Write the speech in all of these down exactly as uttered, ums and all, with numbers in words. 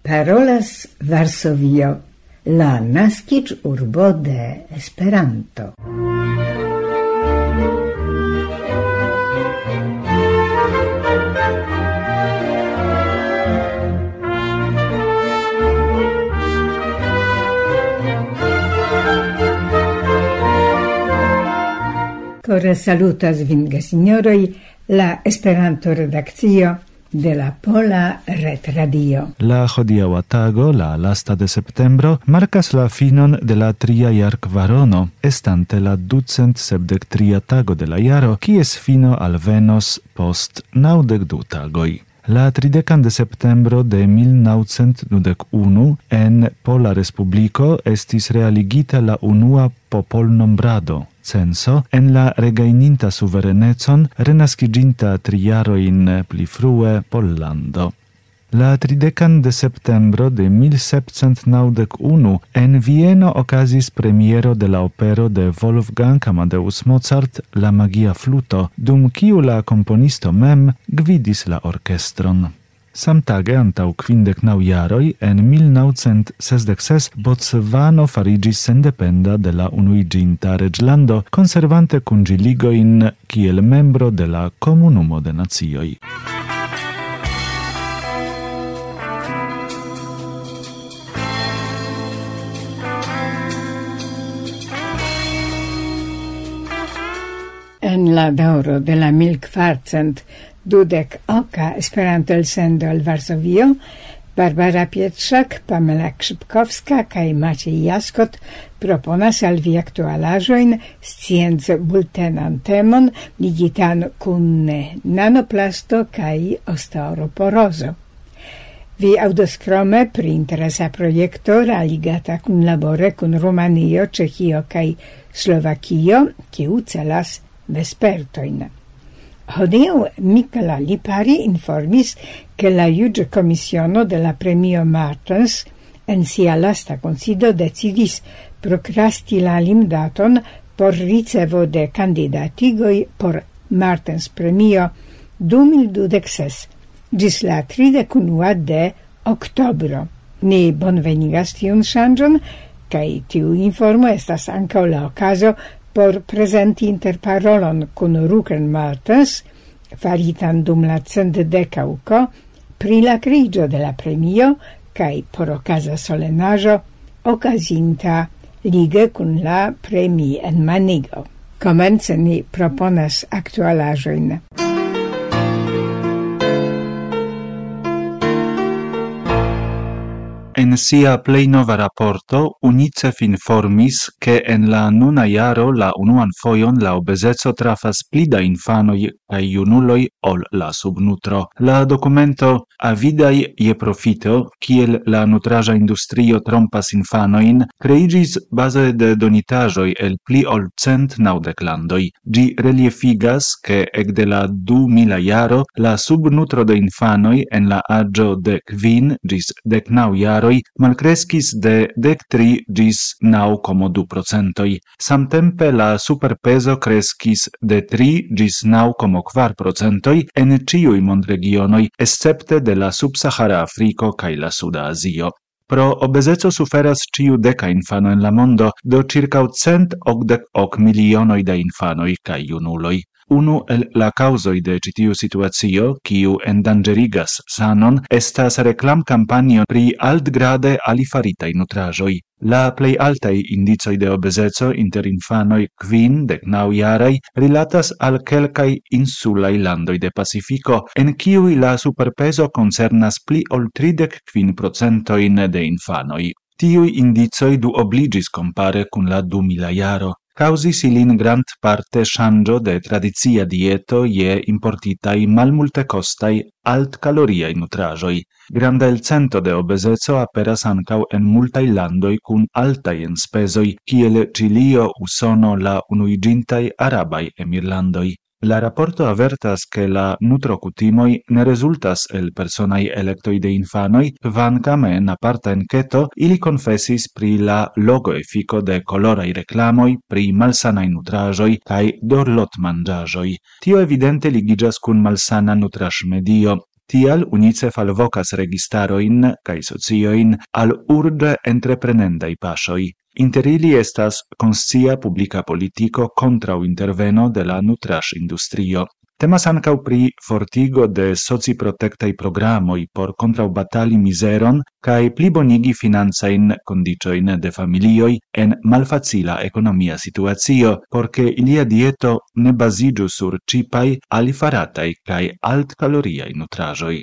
Parolas Varsovio, la naskiĝurbo de Esperanto. Kore salutas vin, gesignoroj, la Esperanto-redakcio de la Pola Retradio. La hodiaŭa tago, la lasta de septembro, markas la finon de la tria jarkvarono, estante la ducent sepdek tria tago de la jaro, kies fino alvenos post naŭdek du tagoj. La tridekan de septembro de mil naŭcent dudek unu en Pola Respubliko estis realigita la unua popolnombrado, censo, en la regajninta suverenecon renaskiĝinta tri jarojn pli frue Pollando. La tridekan de septembro de mil sepcent naŭdek unu en Vieno okazis premiero de la opero de Wolfgang Amadeus Mozart La magia fluto, dum kiu la komponisto mem gvidis la orkestron. Samtage antaŭ kvindek naŭ jaroj en mil naŭcent sesdek ses Bocvano fariĝis sendependa de la unuiĝinta reĝlando, konservante kunĝiligojn kiel membro de la Komunumo de Nacioj. En la daŭro de la mil kvarcent dudek oka Esperanto-elsendo el Varsovio, Barbara Pietrzak, Pamela Krzypkowska kaj Maciej Jaskot proponas al vi aktualaĵojn scienc-bultenan temon ligitan kun nanoplasto kaj osteoroporozo. Vi aŭdos krome pri interesa projekto realigata kunlabore kun Rumanio, Ĉeĥio kaj Slovakio, kiu celas vespertojn. Hodiaŭ Michela Lipari informis che la juĝa komisiono de la premio Martens en sia lasta kunsido decidis prokrasti la limdaton por ricevo de kandidatigoj por Martens premio du mil dudek ses ĝis la tridek unua de oktobro. Ni bonvenigas tiun ŝanĝon, kaj tiu informo estas ankaŭ la okazo por presenti interparolon kun Ruken Martens, faritan dum la centdekauko, pri la kriĝo de la premio kaj por okaza solenaĵo okazinta lige kun la premienmanigo. Komence ni proponas aktualaĵojn. En sia plej nova raporto, UNICEF informis, ke en la nuna jaro la unuan fojon la obezeco trafas pli da infanoj kaj junuloj ol la subnutro. La dokumento Avidaj je profito, kiel la nutraĵa industrio trompas infanojn, kreiĝis baze de donitaĵoj el pli ol cent naŭdek landoj. Ĝi reliefigas, ke ekde la du mila jaro la subnutro de infanoj en la aĝo de kvin ĝis dek naŭ jaroj malkreskis de dek tri ĝis naŭ komo du procentoj. Samtempe la superpezo kreskis de tri ĝis naŭ komo kvar procentoj en ĉiuj mondregionoj, escepte de la subsahara Afriko kaj la Suda Azio. Pro obezeco suferas ĉiu deka infano en la mondo, do ĉirkaŭ cent okdek ok milionoj da infanoj kaj junuloj. Unu el la causoj de ĉi tiu situacio, kiu endanĝerigas sanon, estas reklamkampanjo pri altgrade alifaritaj nutraĵoj. La plej altaj indicoj de obezeco inter infanoj kvin dek naŭ jaraj rilatas al kelkaj insulaj landoj de Pacifiko, en kiuj la superpezo koncernas pli ol tridek kvin procentojn de infanoj. Tiuj indicoj duobliĝis kompare kun la du mila jaro. Causis ilin grand parte ŝanĝo de tradicia dieto je importitaj malmultekostaj altkaloriaj nutraĵoj. Granda elcento de obezeco aperas ankaŭ en multaj landoj kun altaj enspezoj, kiel Ĉilio, Usono, la unuiĝintaj arabaj emirlandoj. La raporto avertas che la nutrokutimoj ne rezultas el personaj elektoj de infanoj, kvankam en aparta enketo ili konfesis pri la logoefiko de koloraj reklamoj pri malsanaj nutraĵoj kaj dorlotmanĝaĵoj. Tio evidente ligiĝas kun malsana nutraĵmedio. Tial UNICEF alvokas registaroin kaj socioin al urge entreprenendaj paŝoj. Inter ili estas konscia publika politiko kontraŭ interveno de la nutraĵ-industrio. Temas ankaŭ pri fortigo de sociprotektaj programoj por kontraŭbatali mizeron kaj plibonigi financajn kondiĉojn de familioj en malfacila ekonomia situacio, por ke ilia dieto ne baziĝu sur ĉipaj, alifarataj kaj altkaloriaj nutraĵoj.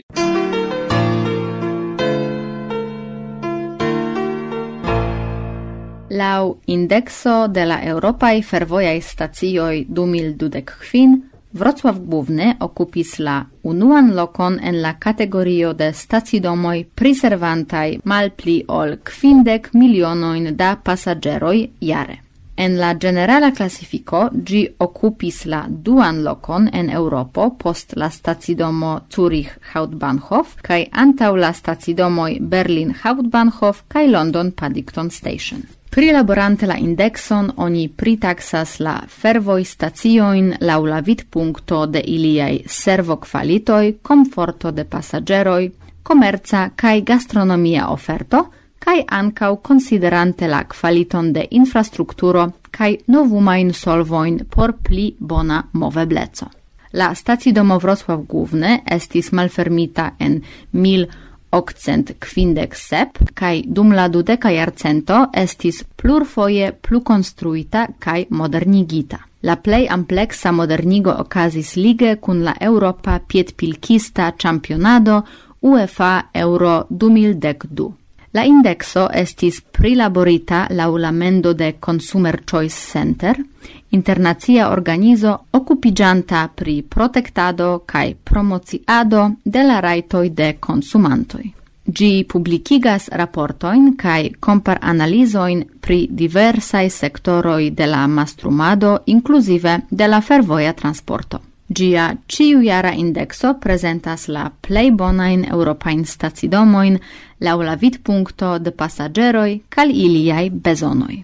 Laŭ indekso de la Eŭropaj fervojaj stacioj du mil dudek kvin, Wrocław Główny okupis la unuan lokon en la kategorio de stacidomoj priservantaj malpli ol kvindek milionojn da pasaĝeroj jare. En la generala klasifiko ĝi okupis la duan lokon en Eŭropo post la stacidomo Zurich Hauptbahnhof kaj antaŭ la stacidomoj Berlin Hauptbahnhof kaj London Paddington Station. Prilaborante la indexon oni pritaksas la fervoj staciojn laŭ la vidpunkto de iliaj servokvalitoj, komforto de pasaĝeroj, komerca kaj gastronomia oferto, kaj ankaŭ konsiderante la kvaliton de infrastrukturo kaj novumajn solvojn por pli bona movebleco. La stacidomo Wrocław Główny estis malfermita en mil okcent kvindek sep kaj dum la dudeka jarcento estis plurfoje plukonstruita kaj modernigita. La plej ampleksa modernigo okazis lige kun la Eŭropa piedpilkista ĉampionado UEFA Euro du mil dek du. La indekso estis prilaborita laŭ la mendo de Consumer Choice Center, internacia organizo okupiĝanta pri protektado kaj promociado de la rajtoj de konsumantoj. Ĝi publikigas raportojn kaj komparanalizojn pri diversaj sektoroj de la mastrumado, inkluzive de la fervoja transporto. Ĝia ĉiujara indekso prezentas la plej bonajn eŭropajn stacidomojn laŭ la vidpunkto de pasaĝeroj kaj iliaj bezonoj.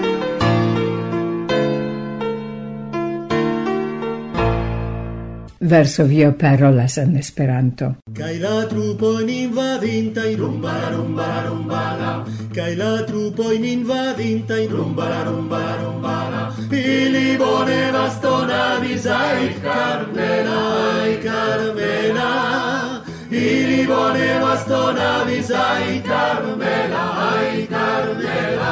Varsovio parolas en Esperanto. Kaj la trupojn invadintaj rumbala rumbala rumbala, kaj la trupojn invadintaj rumbala rumbala rumbala, ili bone bastonadis ai Carmela, ai Carmela, ili bone bastonadis ai Carmela, ai Carmela.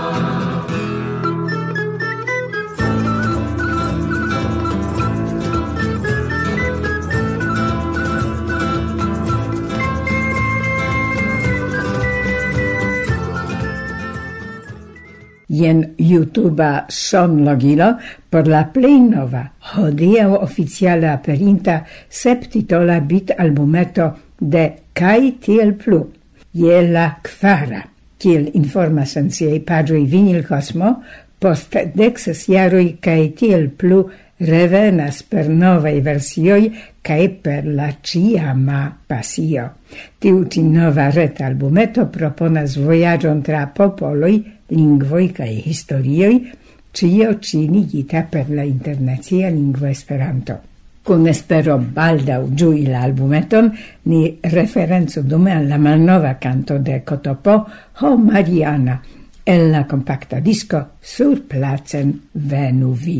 Jen YouTuba sonlogilo por la plej nova, hodiaŭ oficiale aperinta septitola bit-albumeto de Kaj tiel plu, je la kvara. Kiel informas en siaj paĝoj Vinyl Cosmo, post dekses jaroj Kaj tiel plu revenas per novaj versioj kaj per la ĉiama pasio. Tiu ĉi nova ret-albumeto proponas vojaĝon tra popoloj, lingvoj kaj historioj, ĉio ĉi ligita per la internacia lingvo Esperanto. Kun espero baldaŭ ĝui la albumeton, ni referencu dume al la malnova kanto de Kotopo, Ho Mariana, el la kompakta disko Surplacen venu vi.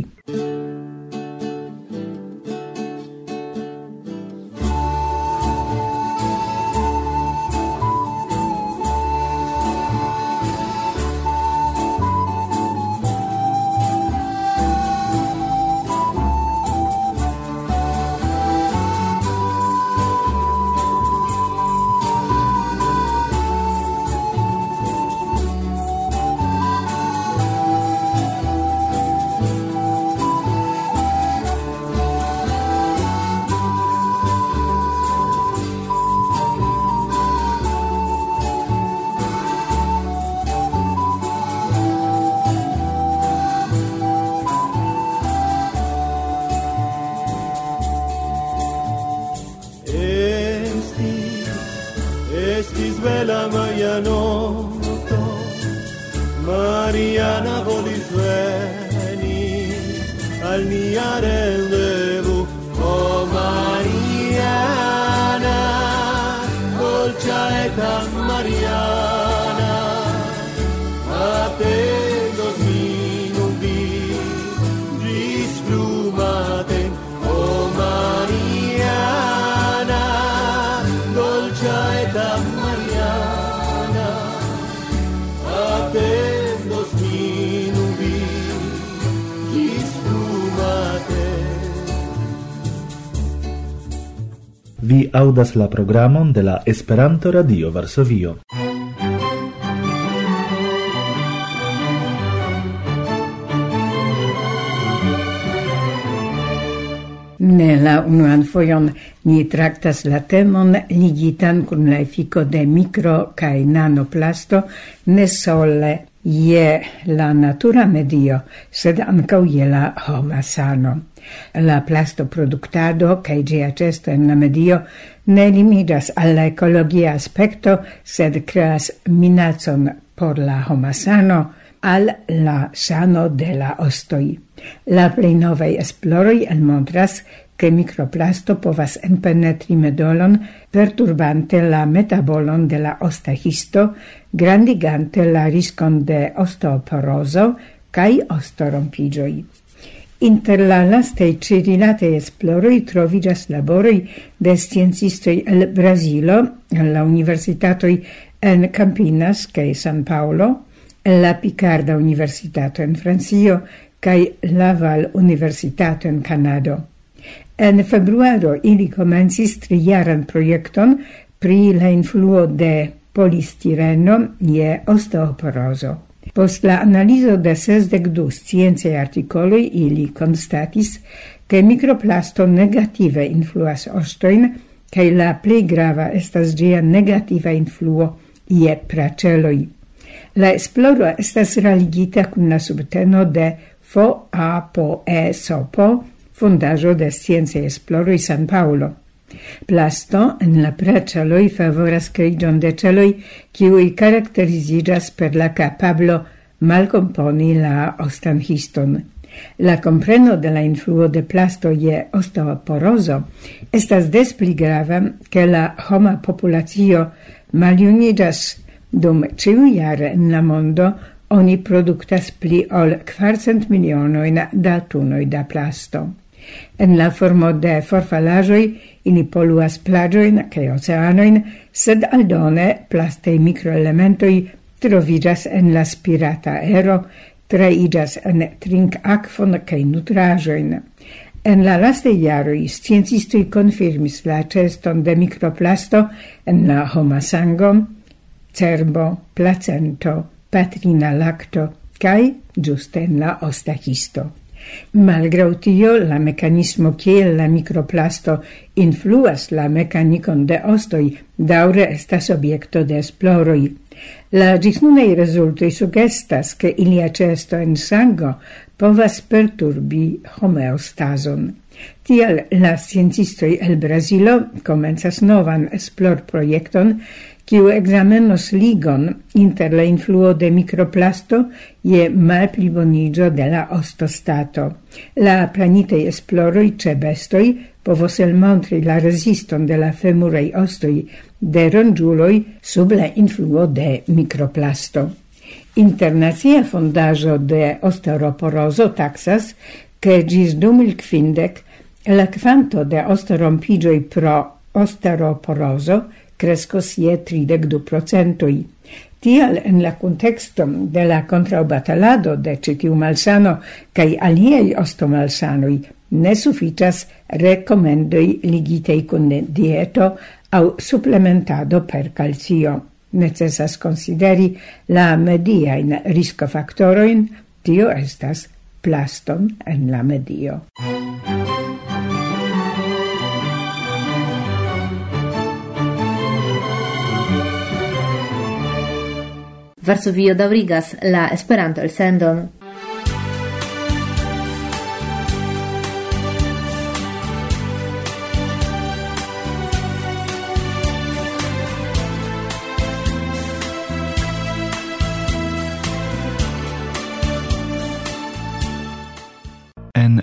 Estis bela maja nokto, Mariana volis veni al nia rendevu. Oh Mariana, Mariana, atendos minum vi, gis frumaten, o Mariana, dolcia eta Mariana, atendos minum vi, gis frumaten. Vi audas la programon de la Esperanto Radio Varsovio. Ne la unuan fojon ni traktas la temon ligitan kun la efiko de mikro kaj nanoplasto ne sole je la natura medio, sed ankaŭ je la homa sano. La plastoproduktado kaj ĝia ĉeesto en la medio ne limigas al la ekologia aspekto, sed kreas minacon por la homa sano al la sano de la ostoj. La plej novaj esploroj elmontras che microplasto povas enpenetri medolon, perturbante la metabolon de la osta histo, grandigante la riskon de osteoporozo kaj ostorompiĝoj. Inter la lastaj ĉi rilataj esploroj troviĝas laboroj de sciencistoj el Brazilo, el la universitatoj en Campinas kaj San Paulo, el la Picarda Universitato en Francio kaj Laval Universitato en Kanado. En februaro ili komencis trijaran projekton pri la influo de polistireno je osteoporozo. Post la analizo de sesdek du sciencaj artikoloj ili konstatis, ke mikroplasto negative influas ostojn, kaj la plej grava estas ĝia negativa influo je praĉeloj. La esploro estas realigita kun la subteno de F A P E S O P O, Fondaĵo de Sciencaj Esploroj San Paulo. Plasto en la praĉeloj favoras kreiĝon de ĉeloj, kiuj karakteriziĝas per la kapablo malkomponi la ostan histon. La kompreno de la influo de plasto je osteoporozo estas des pli grava, ke la homa populacio maljuniĝas dum ĉiujare en la mondo oni produktas pli ol kvarcent milionojn da tunoj da plasto. En la formo de forfalaĵoj ili poluas plaĝojn kaj oceanojn, sed aldone plastaj mikroelementoj troviĝas en la spirata aero, traiĝas en trinkakvon kaj nutraĵojn. En la lastaj jaroj sciencistoj konfirmis la ĉeeston de mikroplasto en la homa sango, cerbo, placento, patrina lacto kaj ĝuste en la osta histo. Malgraŭ tio, la mekanismo kiel la mikroplasto influas la mekanikon de ostoj daŭre estas objekto de esploroj. La ĝisnunaj rezultoj sugestas, ke ilia ĉeesto en sango povas perturbi homeostazon. Tial la sciencistoj el Brazilo komencas novan esplorprojekton, kiu examenos ligon inter la influo de mikroplasto je malpliboniĝo de la ostostato. La planitaj esploroj ĉe bestoj povos elmontri la reziston de la femuraj ostoj de ronĝuloj sub la influo de mikroplasto. Internacia Fondaĵo de Osteoporozo taksas, ke ĝis du mil kvindek la kvanto de osteorompiĝoj pro osteoporozo crescos je tridek du procentoj. Tial en la contexto de la kontraŭbatalado de ĉi tiu malsano kaj aliaj ostomalsanoj ne sufiĉas rekomendoj ligitaj kun dieto aŭ suplementado per kalcio. Necesas konsideri la mediajn riskofaktorojn, tio estas plaston en la medio. Varsovio daŭrigas la Esperanto-elsendon. En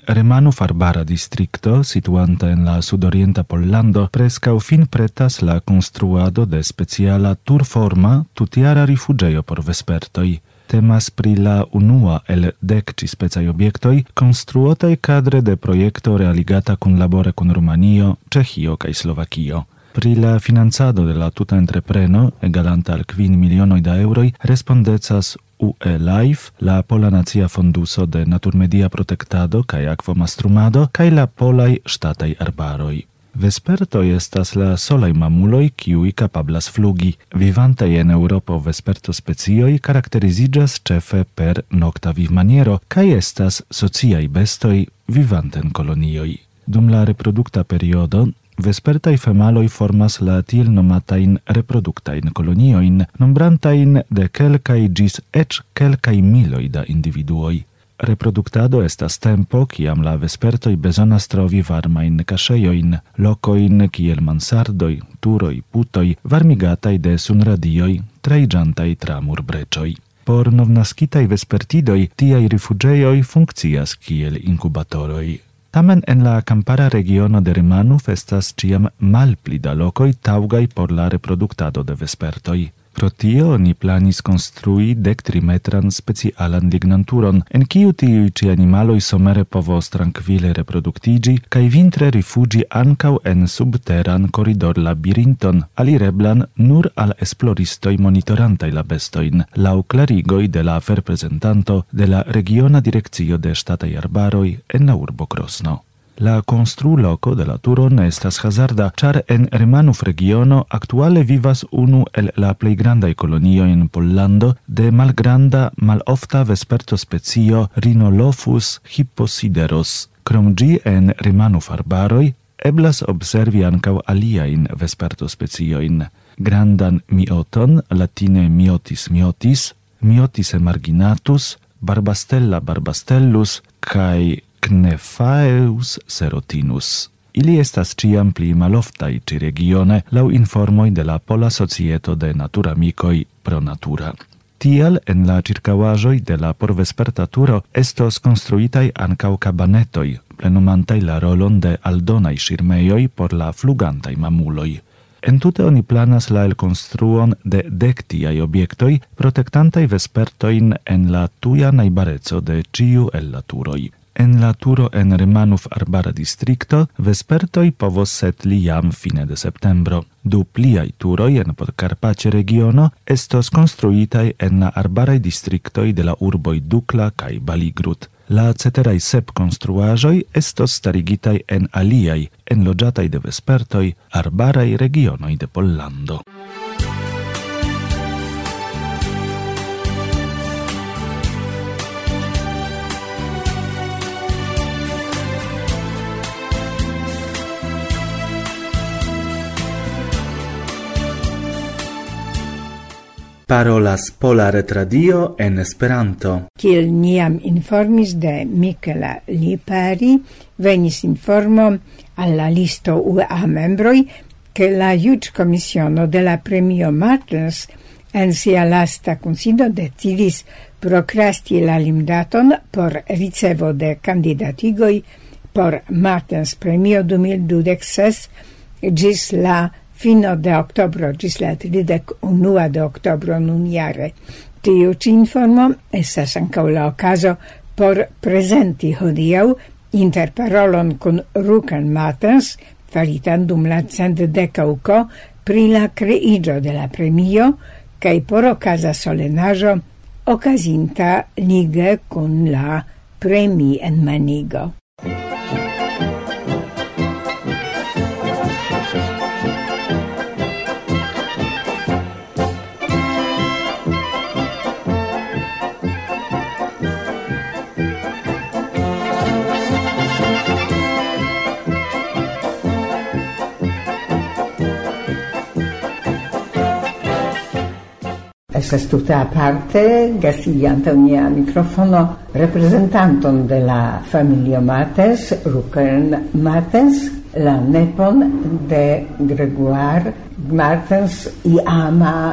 Remanów Arbara distrikto, situanta en la sudorienta Pollando, prescau fin pretas la construado de speciala turforma tutiara rifugeio por vespertoi. Temas pri la unua el dec ci specai obiektoi, construotai cadre de projekto realigata cun labore cun Rumanio, Cehio kaj Slovakio. Pri la financado de la tuta entrepreno, egalanta al kvin milionoi da euroi, respondecas U E Life, la Pola Nacia Fonduso de Naturmedia Protektado kaj Akvomastrumado, kaj la Polaj Ŝtataj Arbaroj. Vespertoj estas la solaj mamuloj, kiuj kapablas flugi. Vivantaj en Eŭropo vespertospecioj karakteriziĝas ĉefe per nokta vivmaniero kaj estas sociaj bestoj vivante en kolonioj. Dum la reprodukta periodo, vespertaj femaloj formas la tiel nomatajn reproduktajn koloniojn, nombrantajn de kelkaj ĝis eĉ kelkaj miloj da individuoj. Reproduktado estas tempo, kiam la vespertoj bezonas trovi varmajn kaŝejojn, lokojn kiel mansardoj, turoj, putoj, varmigataj de sunradioj, traiĝantaj tra murbreĉoj. Por novnaskitaj vespertidoj tiaj rifuĝejoj funkcias kiel inkubatoroj. Tamen en la kampara regiono de Remanów estas ĉiam malpli da lokoj taŭgaj por la reproduktado de vespertoj. Pro tio oni planis konstrui dektrimetran specialan lignanturon, en kiu tiuj ĉi animaloj somere povos trankvile reproduktiĝi kaj vintre rifuĝi ankaŭ en subteran koridor-labirinton, alireblan nur al esploristoj monitorantaj la bestojn, laŭ klarigoj de la aferprezentanto de la regiona direkcio de ŝtataj arbaroj en la urbo Krosno. La konstruoloko de la turo ne estas hazarda, ĉar en Remanów regiono aktuale vivas unu el la plej grandaj kolonioj en Pollando de malgranda, malofta vespertospecio Rhinolophus hipposideros. Krom ĝi en Remanów arbaroj eblas observi ankaŭ aliajn vespertospeciojn. Grandan mioton, latine miotis miotis, miotis emarginatus, Barbastella barbastellus kaj Cnephaeus serotinus. Ili estas ĉiam pli maloftaj ĉi regione laŭ informoj de la Pola Societo de Naturamikoj Pro Natura. Tial en la ĉirkaŭaĵoj de la porvesperta turo estos konstruitaj ankaŭ kabanetoj, plenumantaj la rolon de aldonaj ŝirmejoj por la flugantaj mamuloj. Entute oni planas la elkonstruon de dek tiaj objektoj, protektantaj vespertojn en la tuja najbareco de ĉiu el la turoj. En la turo en Remanów Arbara distrikto vespertoj povos setli jam fine de septembro. Du pliaj turoj en Podkarpacie regiono estos konstruitaj en la arbaraj distriktoj de la urboj Dukla kaj Baligrud. La ceteraj sep konstruaĵoj estos starigitaj en aliaj, enloĝataj de vespertoj, arbaraj regionoj de Pollando. Parolas Pola Retradio en Esperanto. Kiel niam informis de Michela Lipari, venis informo al la listo U E A membroj, che la Juĝkomisiono de la Premio Martens en sia lasta kunsido decidis prokrasti la limdaton por ricevo de kandidatigoj por Martens Premio du mil dudek ses ĝis la fino de oktobro ĝis la tridek unua de oktobro nunjare. Tiu ĉi informo estas ankaŭ la okazo por prezenti hodiaŭ interparolon kun Rukan Martens, faritan dum la centdeka uko pri la kreiĝo de la premio kaj por okaza solenaĵo okazinta lige kun la premienmanigo. Estas tutte aparte, gastigliante mia microfono, representanton de la familio Martens, Rukan Martens, la nepon de Gregoire Martens, iama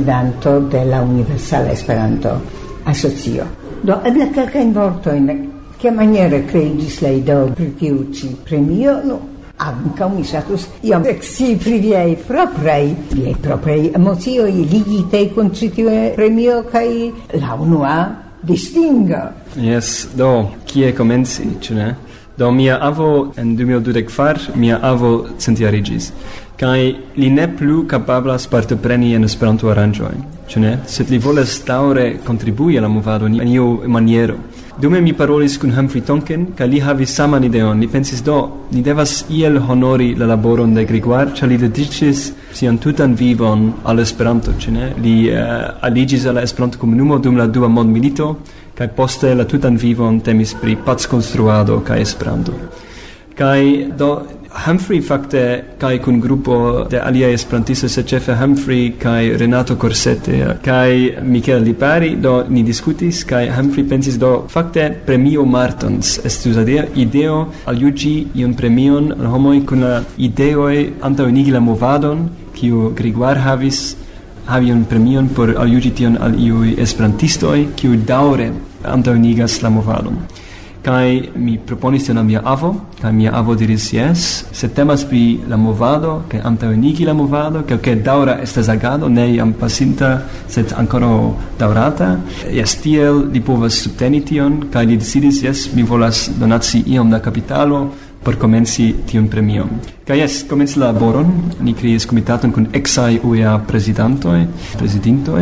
presidento de la Universala Esperanto Asocio. Do eble kelkajn vortojn Che maniera creigis la ideo per tiu ci premio? No, anca mi satus iam exi pri viei proprei, viei proprei emozioi ligitei con citiu premio kai la unua distinga. Yes, do, kie comenci, ĉu ne? Do mia avo en du mil dudek kvar, mia avo centiarigis. Kai li ne plu kapablas partopreni en Esperanto-aranĝoj, ĉu ne? Sed li volas daŭre kontribui al la movado en iu maniero. Dume mi parolis kun Humphrey Tonkin, kaj li havis saman ideon. Li pensis, do, ni devas iel honori la laboron de Grégoire, ĉar li dediĉis sian tutan vivon al Esperanto, ĉu ne? Li uh, aliĝis al la Esperanto-komunumo dum la dua mondmilito, kaj poste la tutan vivon temis pri packonstruado kaj Esperanto. Kaj do Humphrey fakte kaj kun grupo de aliaj esperantistoj, sed ĉefe Humphrey kaj Renato Corsette kaj Michele Lipari, do ni diskutis kaj Humphrey pensis, do fakte premio Martons estus ideo aljuĝi iun premion al homoj kun la ideoj antaŭenigi la movadon, kiu Grégoire havis, havi un premion por aljuĝi tion al iuj esperantistoj, kiu daŭre antaŭenigas la movadon. Kai mi proponis tion al mia avo, kai mia avo diris yes, se temas pri la movado, ke antaŭenigi la movado, ke ke daŭra estas agado, ne jam pasinta, sed ankoraŭ daŭrata. Yes, tiel li povas subteni tion, kai li decidis, yes, mi volas donaci iom da kapitalo por komenci tiun premion. Kai yes, komenci la laboron, ni kreis komitaton kun eksaj U E A prezidantoj, prezidintoj,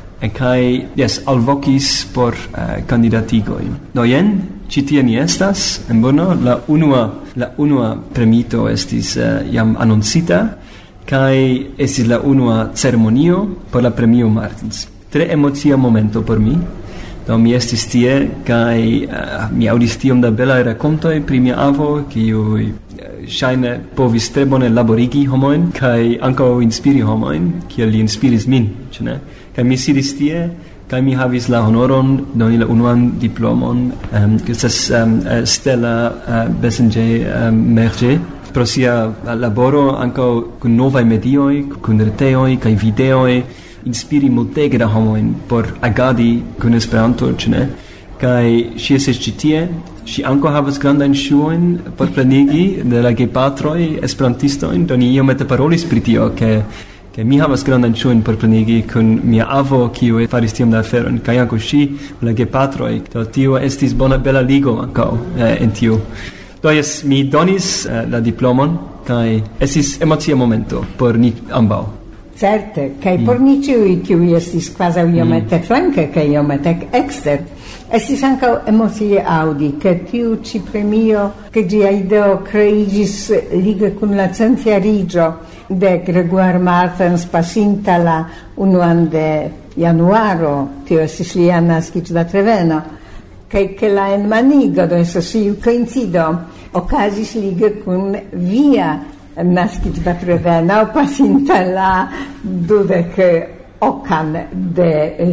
kai yes, alvokis por uh, kandidatigoj. Do jen ci tie ni estas, en bono, la unua, la unua premito estis uh, jam annoncita, kai estis la unua ceremonio por la premio Martins. Tre emocia momento por mi. Do mi estis tie, kai uh, mi audis tiom da belaj rakontoj pri mia avo, kiu uh, ŝajne povis tre bone laborigi homojn, kai ankaŭ inspiri homojn, kiel li inspiris min, ĉu ne? Kai mi sidis tie, kai mi havis la honoron doni la unuan diplomon, um, que estas um, Stella uh, Bessinger um, Merger, pro sia laboro ankaŭ kun novaj medioj, kun reteoj kaj videoj, inspiri multege da homojn por agadi kun Esperanto, ĉu ne? Kaj ŝi estis ĉi tie, ŝi ankaŭ havas grandajn ŝuojn por plenigi de la gepatroj esperantistojn, do ni iomete parolis pri tio, ke che mi havas grandan ŝuojn por plenigi kun mia avo, kiu faris tiom da aferon, kaj ankaŭ ŝi, la gepatroj. Do tio estis bona bela ligo ankaŭ eh, en tiu. Do jes, mi donis eh, la diplomon, kaj estis emocia momento por ni ambaŭ. Certe, kaj mm. por ni ĉiuj, kiuj estis kvazaŭ iomete mm. flanke kaj iomete ekster, estis ankaŭ emocie aŭdi, ke tiu ĉi premio, ke ĝia ideo kreiĝis lige kun la centjariĝo de Grégoire Martens pasinta la unuan de januaro, tio estis lia naskiĝdateveno, kaj ke la enmanigo, do estas iu koincido, okazis lige kun via naskiĝdatreveno pasinta la dudek okan de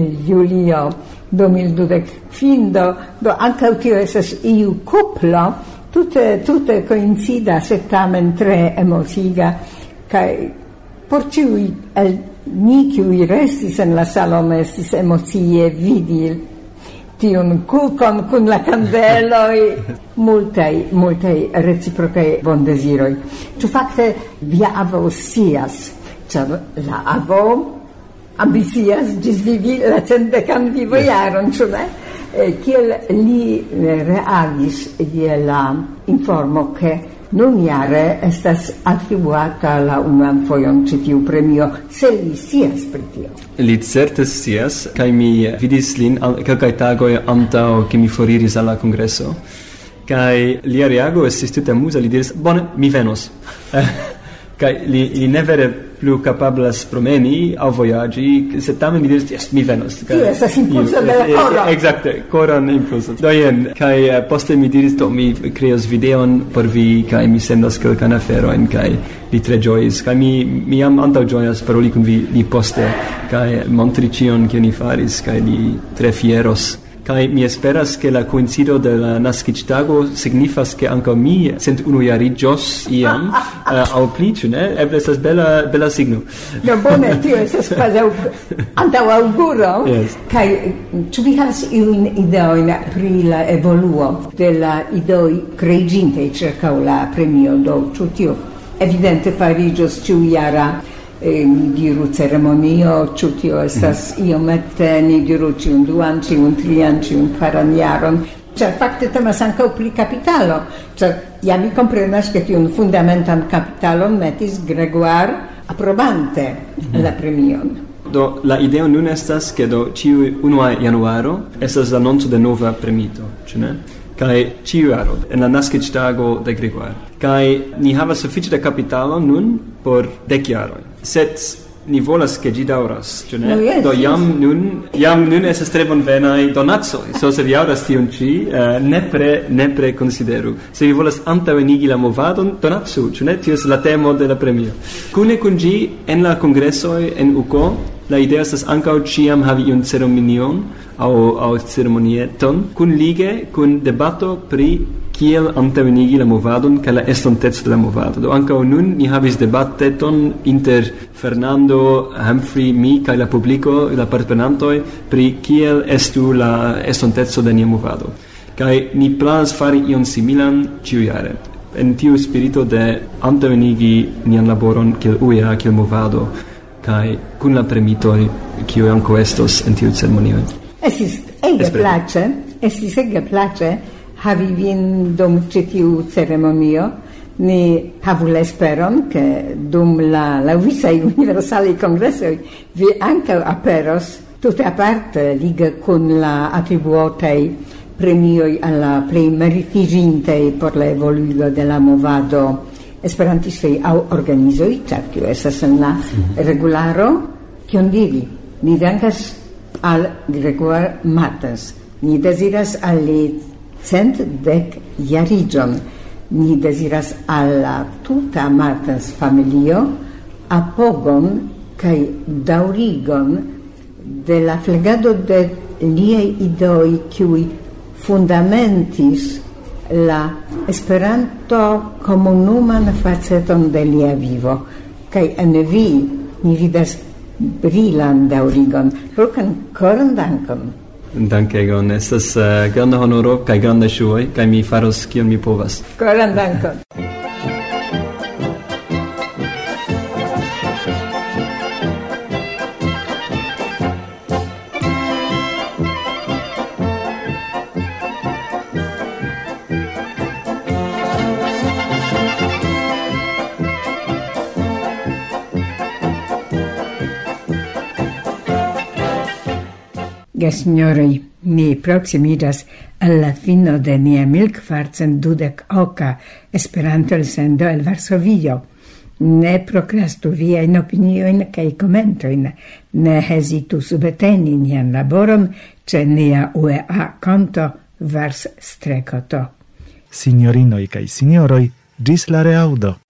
julio du mil dudek findo, do ankaŭ tio estas iu kuplo, tute, tute koincida, sed tamen tre emociga, kaj por ĉiuj el ni, kiuj restis en la salono, estis emocie vidi tiun kukon kun la kandeloj, multaj, multaj reciprokaj bondeziroj. Ĉu fakte via avo scias, ĉar la avo ambicias ĝisvivi la centdekan vivojaron, ĉu ne? Kiel li reagis je la informo, ke nun jare estas atribuata la unuan fojon ĉi tiu premio, se li scias pri tio. Li certe scias, kaj mi vidis lin kelkaj tagoj antaŭ ke mi foriris al la kongreso. Kaj lia reago estis tute amuza, li diris, bone, mi venos. Kaj li, li ne vere plu kapablas promeni aŭ vojaĝi, sed tamen li diris, yes, mi venos. Tio estas impulso de la koro. Ekzakte, koran impulso. Do jen, kaj poste mi diris, do mi kreos videon por vi, kaj mi sendos kelkajn aferojn, kaj li tre ĝojis. Kaj mi, mi jam antaŭ ĝojas paroli kun vi li poste, kaj montri ĉion, kion ni faris, kaj li tre fieros Kai mi esperas che la coincido de la nascitago signifas che anche mi sent unuiarigios iam uh, au pli, ĉu ne? Eble estas bela bela signo. No bone, tio estas kvazaŭ antaŭ aŭguro. Yes. Kaj ĉu vi havas iujn ideojn pri la evoluo de la idoj kreiĝintaj ĉirkaŭ la premio? Do ĉu tio evidente fariĝos ĉiujara E, mi diru ceremonio, ĉu tio estas mm. iomete, ni diru ĉiun duan, ĉiun trian, ĉiun kvaran jaron, ĉar fakte temas ankaŭ pri kapitalo, ĉar ja mi komprenas, ke tiun fundamentan kapitalon metis Gregoire aprobante mm. la premion. Do la ideo nun estas, ke do ĉiu unua januaro estas l'annonco de nova premito, ĉu ne? Kai ĉiu jaro en la naskiĝtago de Gregoire. Kai ni havas sufiĉe da kapitalo nun por dek jaroj. Sed ni volas ke ĝi daŭras, ĉu ne? No, yes, Do jam yes. nun jam nun estas tre bonvenaj donacoj. So se vi aŭdas tiun ĉi, uh, nepre nepre konsideru. Se vi volas antaŭenigi la movadon, donacu, ĉu ne? Tio estas la temo de la premio. Kune kun ĝi en la kongresoj en U K, la ideo estas ankaŭ ĉiam havi iun ceremonion aŭ aŭ ceremonieton kun lige kun debato pri kiel antaŭenigi la movadon kaj la estonteco de la movado. Do ankaŭ nun ni havis debateton inter Fernando, Humphrey, mi kaj la publiko, la partoprenantoj pri kiel estu la estonteco de nia movado. Kaj ni planas fari ion similan ĉiujare. En tiu spirito de antaŭenigi nian laboron kiel uja, kiel movado, kaj kun la premitoj kiuj ankaŭ estos en tiu ceremonio. Estis ege place, estis ege place havi vin dum ĉi tiu ceremonio. Ni havu la esperon, ke dum la laŭvisaj universalaj kongresoj vi ankaŭ aperos tute aparte lige kun la atribuotaj premioj al la plej meritiĝintaj por la evoluigo de la movado esperantistoj aŭ organizoj, ĉar tio estas en la regularo. Kion diri? Ni dankas al Gregoire Martens. Ni deziras al li cent dek jariĝon. Ni deziras al la tuta Martens familio apogon kaj daŭrigon de la flegado de liaj ideoj, kiuj fundamentis la Esperanto komunuman faceton de lia vivo. Kaj en vi ni vidas brilan daŭrigon. Lokan koran dankon. Dankegon, estas uh, granda honoro kaj granda ŝuoj, kaj mi faros kion mi povas. Koran dankon. Gessignoroj, ni proksimiĝas al la fino de nia mil kvarcent dudek oka Esperanto-elsendo el Varsovio. Ne prokrastu viajn opiniojn kaj komentojn. Ne hezitu subteni nian laboron ĉe nia U E A konto Vars Strekoto. Signorinoj kaj signoroj, ĝis la reaŭdo.